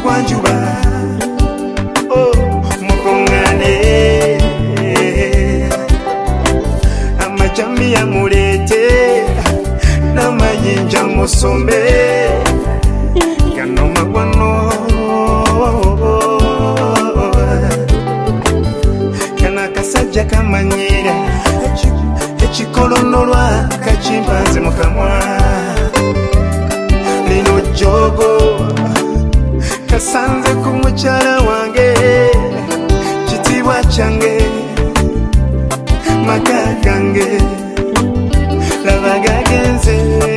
gwanjuba mukungane amajambi yamulete namayinja musombe gano magwano kana kasajja kamanyira ekikolonolwa kachimpanze mukamwa lino jogo kasanze ku mukyala wange kitibwa kyange maka gange laba gagenze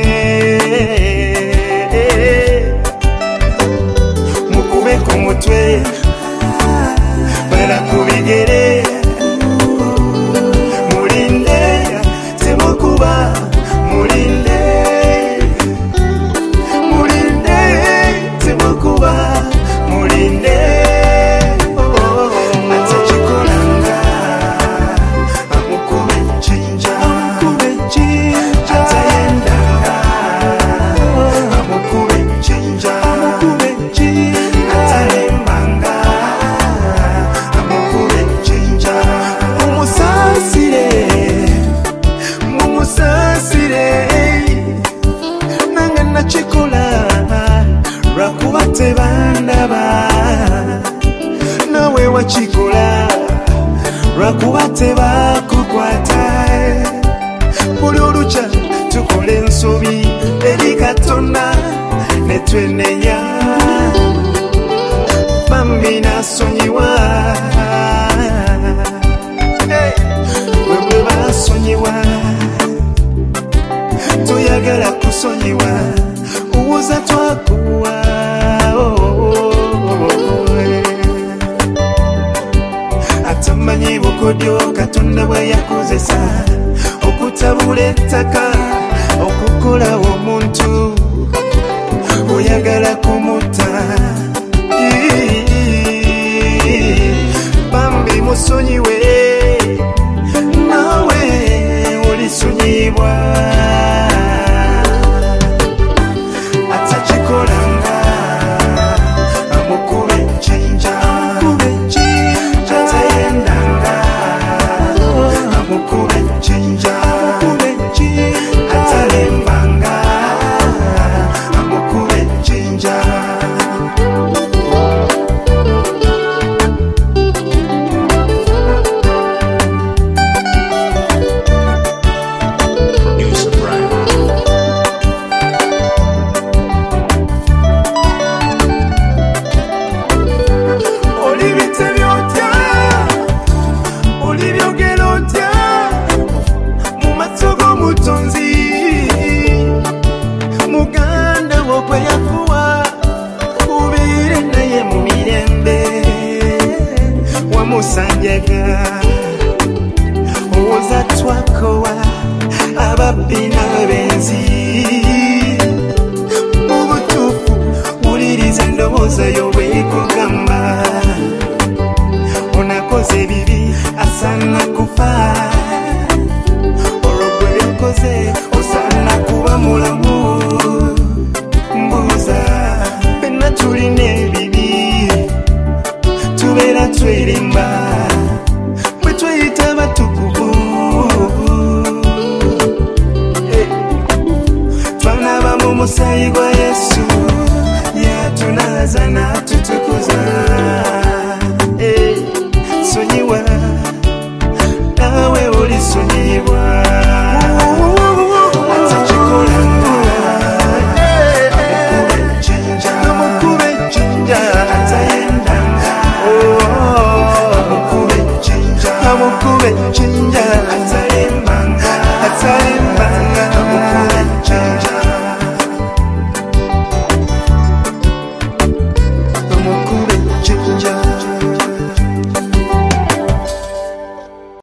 mukube ku mutwe bala ku bigere mulinde temukuba mulinde mulinde temukuba mulinde atachikolanga amukube chinja atayendanga amukube chinja atalembanga amukube chinja mumusasire nange nakikola lwakuba tebandaba nawe wakikola lwakuba tebakukwata buli olukya tukola ensobi eri Katonda netwenenya bambi nasonyiwa bwe basonyiwa toyagala kusonyiwa uwuza twakuwa atamanyi bukodyo Katonda bwe yakozesa okutabula ettaka okukola omuntu oyagala kumutta bambi musonyiwe nawe olisonyibwa atachikolanga amukube chinja atayendanga amukube chinja atalembanga amukube chinja muganda wokwe yakuwa ubire naye mu mirembe wamusanjaga owoza twakowa ababbi n'abenzi mu butuufu wuliriza endobooza y'obwekugamba onakoze bibi asana kufa olwogwe byokoze osana kuba mulamu mbuuza fenna tulina ebibi tubeera twerimba bwe tweyita batukuvu twanaba mu musaayi gwa Yesu yatunaza n'atutuka